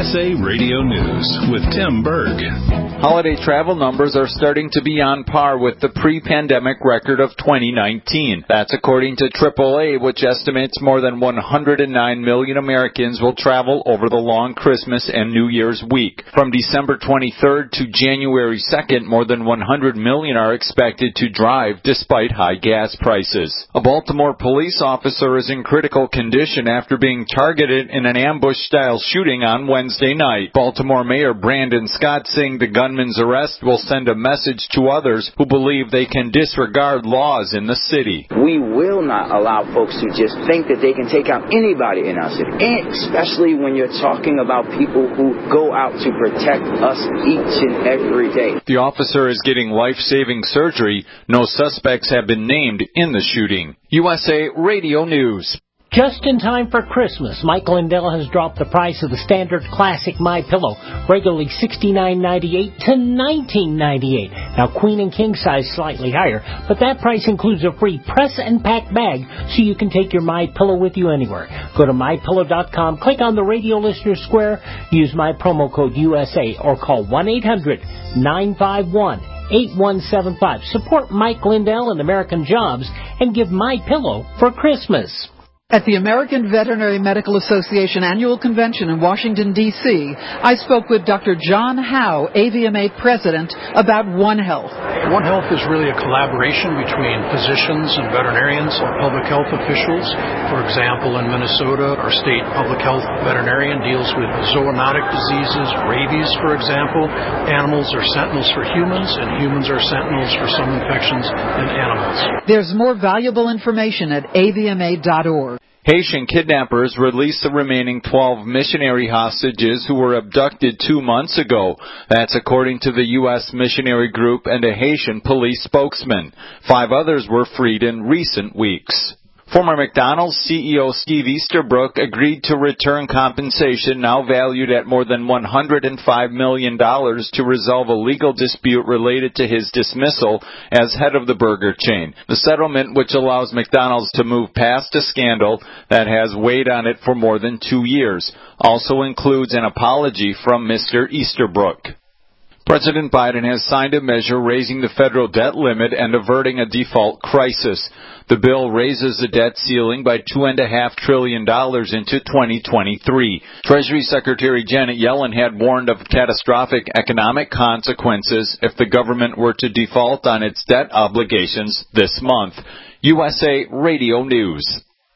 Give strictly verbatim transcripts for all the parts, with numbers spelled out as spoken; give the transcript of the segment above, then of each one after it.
S A Radio News with Tim Berg. Holiday travel numbers are starting to be on par with the pre-pandemic record of twenty nineteen. That's according to triple A, which estimates more than one hundred nine million Americans will travel over the long Christmas and New Year's week. From December twenty-third to January second, more than one hundred million are expected to drive despite high gas prices. A Baltimore police officer is in critical condition after being targeted in an ambush-style shooting on Wednesday night. Baltimore Mayor Brandon Scott saying the gunman's arrest will send a message to others who believe they can disregard laws in the city. We will not allow folks to just think that they can take out anybody in our city, and especially when you're talking about people who go out to protect us each and every day. The officer is getting life-saving surgery. No suspects have been named in the shooting. U S A Radio News. Just in time for Christmas, Mike Lindell has dropped the price of the standard classic MyPillow, regularly sixty-nine ninety-eight to nineteen ninety-eight. Now, queen and king size slightly higher, but that price includes a free press and pack bag, so you can take your MyPillow with you anywhere. Go to my pillow dot com, click on the Radio Listener Square, use my promo code U S A, or call one eight hundred nine five one eight one seven five. Support Mike Lindell and American Jobs, and give MyPillow for Christmas. At the American Veterinary Medical Association Annual Convention in Washington, D C, I spoke with Doctor John Howe, A V M A President, about One Health. One Health is really a collaboration between physicians and veterinarians or public health officials. For example, in Minnesota, our state public health veterinarian deals with zoonotic diseases, rabies, for example. Animals are sentinels for humans, and humans are sentinels for some infections in animals. There's more valuable information at A V M A dot org. Haitian kidnappers released the remaining twelve missionary hostages who were abducted two months ago. That's according to the U S missionary group and a Haitian police spokesman. Five others were freed in recent weeks. Former McDonald's C E O Steve Easterbrook agreed to return compensation now valued at more than one hundred five million dollars to resolve a legal dispute related to his dismissal as head of the burger chain. The settlement, which allows McDonald's to move past a scandal that has weighed on it for more than two years, also includes an apology from Mister Easterbrook. President Biden has signed a measure raising the federal debt limit and averting a default crisis. The bill raises the debt ceiling by two point five trillion dollars into twenty twenty-three. Treasury Secretary Janet Yellen had warned of catastrophic economic consequences if the government were to default on its debt obligations this month. U S A Radio News.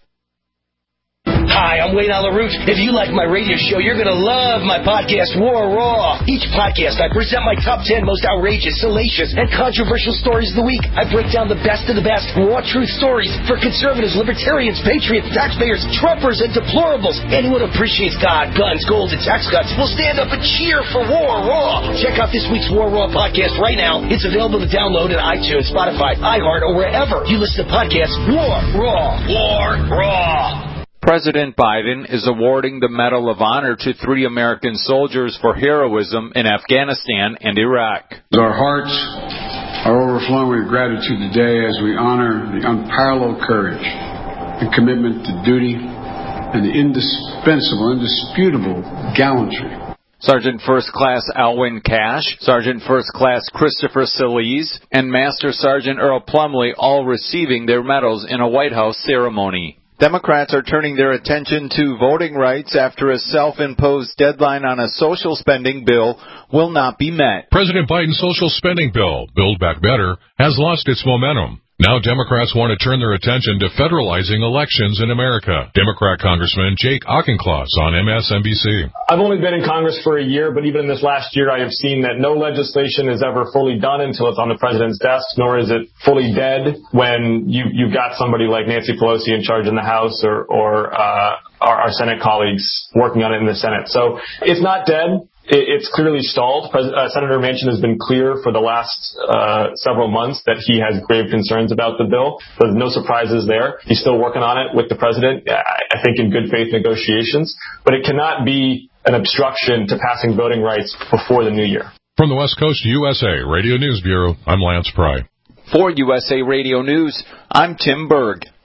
Hi, I'm Wayne Alaroot. If you like my radio show, you're going to love my podcast, War Raw. Each podcast, I present my top ten most outrageous, salacious, and controversial stories of the week. I break down the best of the best raw truth stories for conservatives, libertarians, patriots, taxpayers, Trumpers, and deplorables. Anyone who appreciates God, guns, gold, and tax cuts will stand up and cheer for War Raw. Check out this week's War Raw podcast right now. It's available to download at iTunes, Spotify, iHeart, or wherever you listen to podcasts. War Raw. War Raw. President Biden is awarding the Medal of Honor to three American soldiers for heroism in Afghanistan and Iraq. Our hearts are overflowing with gratitude today as we honor the unparalleled courage and commitment to duty and the indispensable, indisputable gallantry. Sergeant First Class Alwyn Cash, Sergeant First Class Christopher Salese, and Master Sergeant Earl Plumley all receiving their medals in a White House ceremony. Democrats are turning their attention to voting rights after a self-imposed deadline on a social spending bill will not be met. President Biden's social spending bill, Build Back Better, has lost its momentum. Now Democrats want to turn their attention to federalizing elections in America. Democrat Congressman Jake Auchincloss on M S N B C. I've only been in Congress for a year, but even in this last year, I have seen that no legislation is ever fully done until it's on the president's desk, nor is it fully dead when you, you've got somebody like Nancy Pelosi in charge in the House or, or uh, our, our Senate colleagues working on it in the Senate. So it's not dead. It's clearly stalled. Pres- uh, Senator Manchin has been clear for the last uh, several months that he has grave concerns about the bill. There's no surprises there. He's still working on it with the president, I think in good faith negotiations. But it cannot be an obstruction to passing voting rights before the new year. From the West Coast U S A Radio News Bureau, I'm Lance Pry. For U S A Radio News, I'm Tim Berg.